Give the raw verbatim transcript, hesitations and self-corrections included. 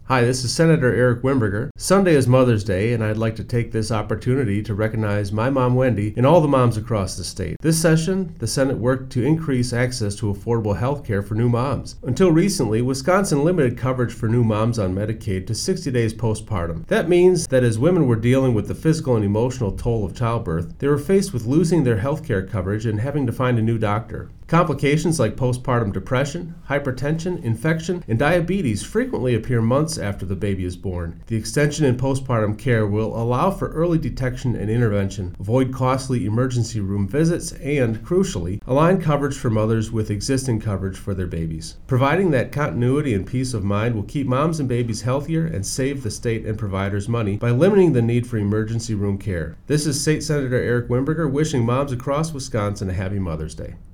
Hi, this is Senator Eric Wimberger. Sunday is Mother's Day, and I'd like to take this opportunity to recognize my mom, Wendy, and all the moms across the state. This session, the Senate worked to increase access to affordable health care for new moms. Until recently, Wisconsin limited coverage for new moms on Medicaid to sixty days postpartum. That means that as women were dealing with the physical and emotional toll of childbirth, they were faced with losing their health care coverage and having to find a new doctor. Complications like postpartum depression, hypertension, infection, and diabetes frequently appear months after the baby is born. The extension in postpartum care will allow for early detection and intervention, avoid costly emergency room visits, and, crucially, align coverage for mothers with existing coverage for their babies. Providing that continuity and peace of mind will keep moms and babies healthier and save the state and providers money by limiting the need for emergency room care. This is State Senator Eric Wimberger wishing moms across Wisconsin a happy Mother's Day.